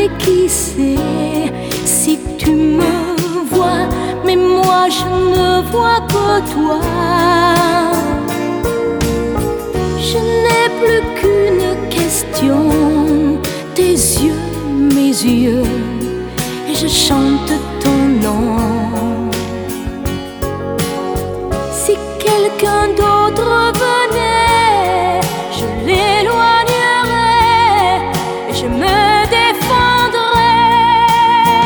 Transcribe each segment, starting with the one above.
Et qui sait si tu me vois, mais moi je ne vois que toi. Je n'ai plus qu'une question, tes yeux, mes yeux, et je chante ton nom. Si quelqu'un d'autre venait, je l'éloignerais et je me défendrais.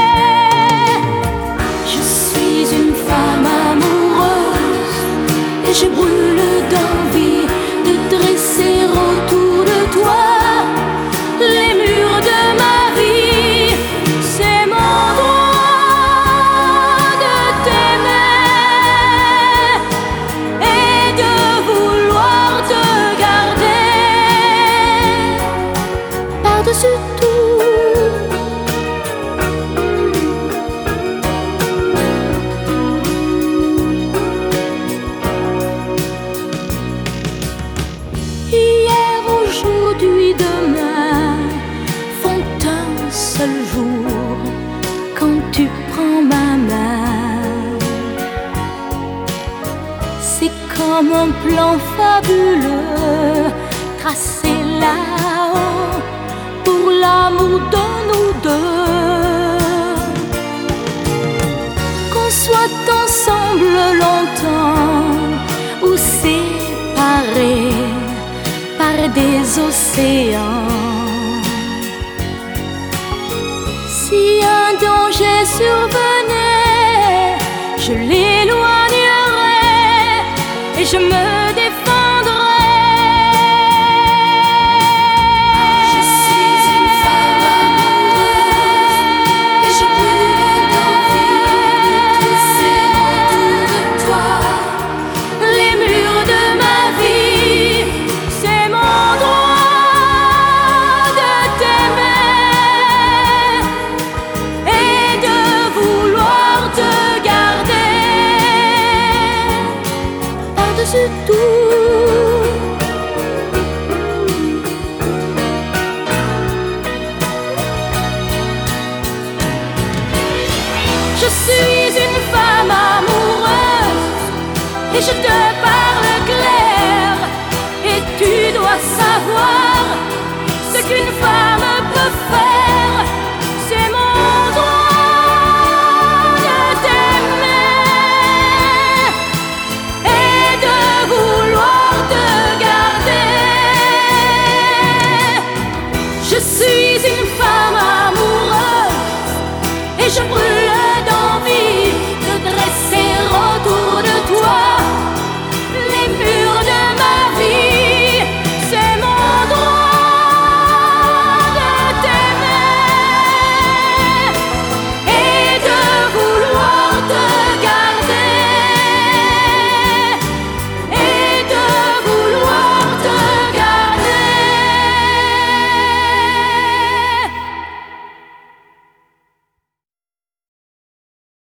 Je suis une femme amoureuse et je brûle d'envie de dresser autour de toi les murs de ma vie. C'est mon droit de t'aimer et de vouloir te garder par-dessus tout. Hier, aujourd'hui, demain font un seul jour quand tu prends ma main. C'est comme un plan fabuleux tracé là-haut pour l'amour de nous deux. Qu'on soit ensemble longtemps ou séparés par des océans. Si un danger survenait, je l'éloignerais et je me défendrais. Je suis une femme amoureuse et je brûle d'envie de dresser autour de toi les murs de ma vie. C'est mon droit de t'aimer et de vouloir te garder par-dessus tout. Je suis une femme amoureuse et je te parle clair et tu dois savoir